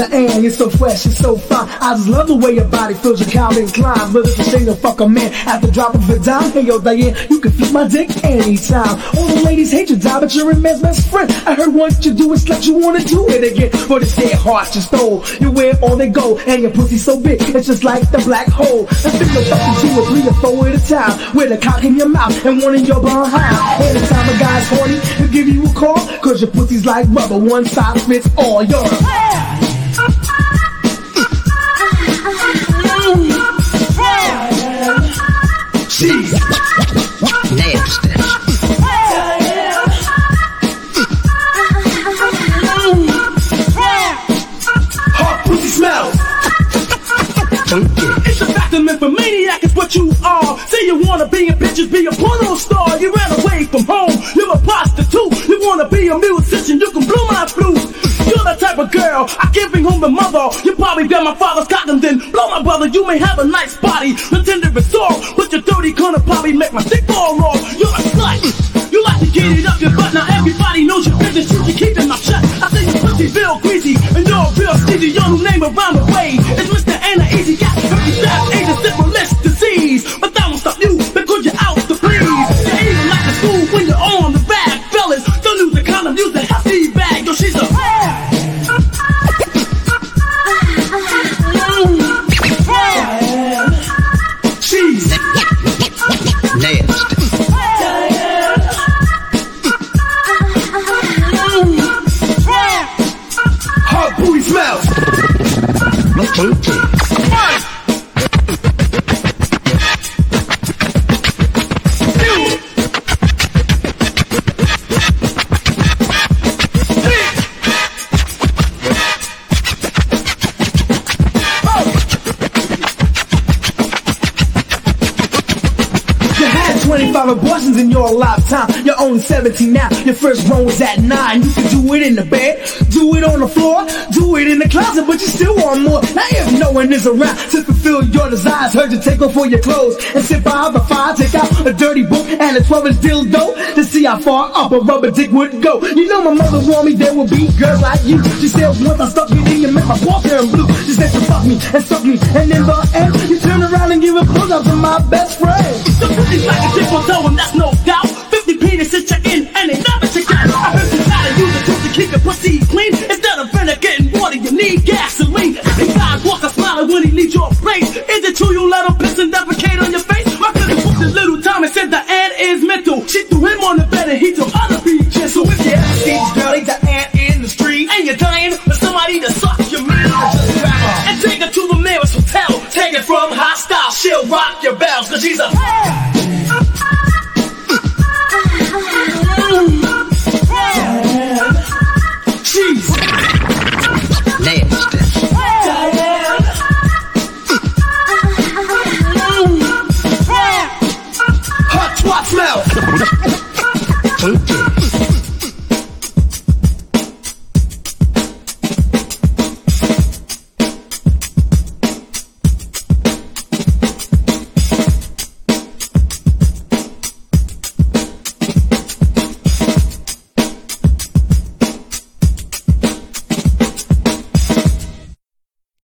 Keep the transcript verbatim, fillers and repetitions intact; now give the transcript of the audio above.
Ann, you're so fresh, you're so fine. I just love the way your body feels, your Calvin Klein. But it's a shame to fuck a man at the drop of a dime. Hey yo, Diane, you can flip my dick anytime. All the ladies hate your job, but you're a man's best friend. I heard once you do it, like you wanna do it again. But it's their heart you stole. You wear all they go, and your pussy so big, it's just like the black hole. I think you're fucking two or three or four at a time, with a cock in your mouth and one in your behind. Anytime a guy's horny, he'll give you a call, cause your pussy's like rubber, one size fits all. You're she's nasty. Hot pussy smells. It's a fact of nymphomaniac is what you are. Say you wanna be in pictures, be a porno star. You ran away from home, you're a prostitute. You wanna be a musician, you can blow my flute. You're the type of girl I can't bring home to mother. You probably got my father's cock and then blow my brother. You may have a nice body, the tender is sore, but your dirty gonna probably make my dick fall raw. You're a slut, you like to get it up your butt. Now everybody knows your business, you should keep them up shut. I say your pussy real greasy, and you're real stingy. Your new name around the way is Mister Anna Easy. Got fifty stabs, ain't a syphilis disease, but that won't stop you because you're out to please. You even like the school when you're on the rag, fellas. Don't use the condom, use the hefty bag. Yo, she's a she's Nasty. hot booty smells. twenty-five abortions in your lifetime. You're only seventeen now. Your first one was at nine. You can do it in the bed, do it on the floor, do it in the closet, but you still want more. Now if no one is around to fulfill your desires, heard you take off all your clothes and sit by the fire, take out a dirty book and a twelve inch dildo to see how far up a rubber dick would go. You know my mother warned me there would be girls like you. She said once I stuck it in, you make my ball turn blue. She said to fuck me and suck me, and in the end you turn around and give a push up to my best friend. the pussy's like a dick will tell, and that's no doubt. Fifty penises check in and they never check out. I heard you gotta use a tool to keep your pussy clean. Instead of vinegar getting water, you need gasoline. And God walk a smiling when he leaves your place. Is it true you let him piss and defecate on your face? Why couldn't put this little time and said the ant is mental? She threw him on the bed and he told other people. So if you ever see this girl, ain't the ant in the street, and you're dying for somebody to suck your meat, just grab her and take her to the Mayor's Hotel. Take it from Hostile, she'll rock your bells, cause she's a